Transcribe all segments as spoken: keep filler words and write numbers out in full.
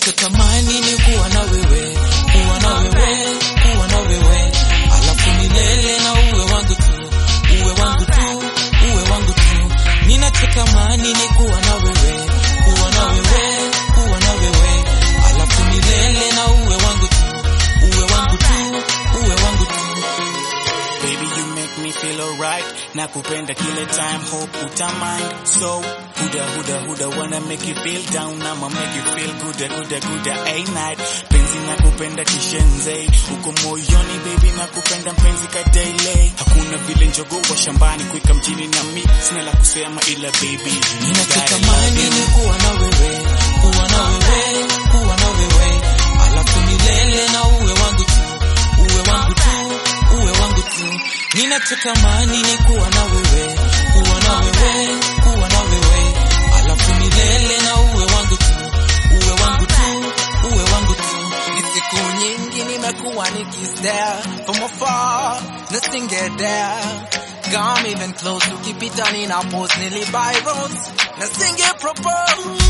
Ninachotamani ni kuwa na wewe, kuwa na wewe, kuwa na wewe, alafu milele na uwe wangu tu, uwe wangu tu, uwe wangu tu. Ninachotamani ni kuwa na wewe, kuwa na wewe, kuwa na wewe, alafu milele na uwe wangu tu, uwe wangu tu, uwe wangu tu. Baby, you make me feel alright. Nakupenda kila time, hope utamind. So, huda huda huda wanna make you feel down. I'ma make you feel gooda gooda gooda a night. Penzi nakupenda kishenze, uko moyoni baby, nakupenda mpenzi ka daily. Hakuna vile njogo wa shambani kuika mjini na mi, sina la kusema ila baby. Ninachotamani ni kuwa na wewe, kuwa na wewe, kuwa na wewe, alafu milele na uwe wangu tu, uwe wangu tu, uwe wangu tu. Ninachotamani ni kuwa na wewe, kuwa na wewe, kuwa na wewe, alafu milele na uwe wangu tu, uwe wangu tu, uwe wangu tu. Ni siku nyingi nimekuwa nikistare from afar, nothing get there. Come even close, ukipita nina pose, nilibuy rose, nothing get propose.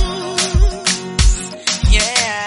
Yeah,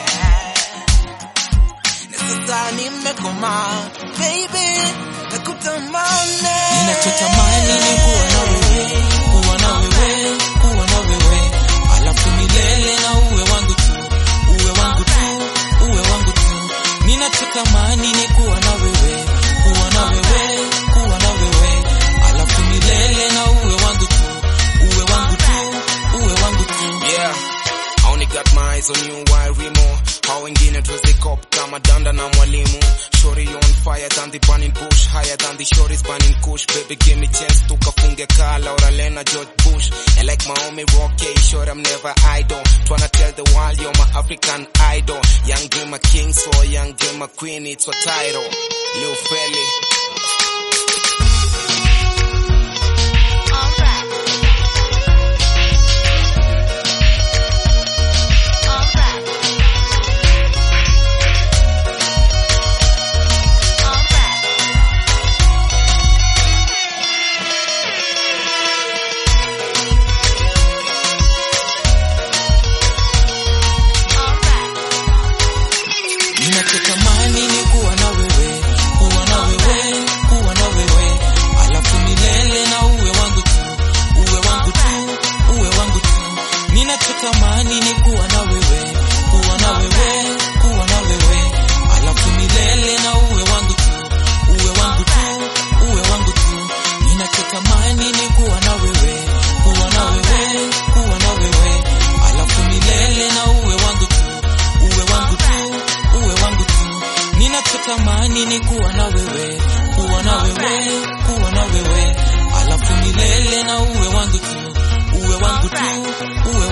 sasa nimekoma baby, nakutamani. Ninachotamani ni kuwa na wewe, kuwa na wewe, kuwa na wewe, alafu milele na uwe wangu tu, uwe wangu tu, uwe wangu tu. Ninachotamani ni kuwa na wewe, kuwa na wewe, kuwa na wewe, alafu milele na uwe wangu tu, uwe wangu tu, uwe wangu tu. Yeah, I only got my eyes on you, why Remo? How wengine tuweze cop kama danda na mwalimu. Shorty on fire than the burning bush, higher than the shorties burning kush. Baby give me chance tukafunge kaa Laura Lena George Bush. And like my homie Rocky, sure I'm never idle. Tryna tell the world you're my African idol. Young dreamer king, so young dreamer queen, it's a title. Lil Felly. Ninachotamani ni kuwa na wewe, kuwa na wewe, kuwa na wewe, alafu milele na uwe wangu tu, uwe wangu tu, uwe wangu tu. Ninachotamani ni kuwa na wewe, kuwa na wewe, kuwa na wewe, alafu milele na uwe wangu tu, uwe wangu tu, uwe wangu tu. Ninachotamani ni kuwa na wewe, kuwa na wewe, kuwa na wewe, alafu milele na uwe wangu tu, uwe wangu tu, uwe wangu tu. Ninachotamani ni kuwa na wewe, kuwa na wewe, kuwa na wewe, alafu milele na uwe wangu tu, uwe wangu tu, uwe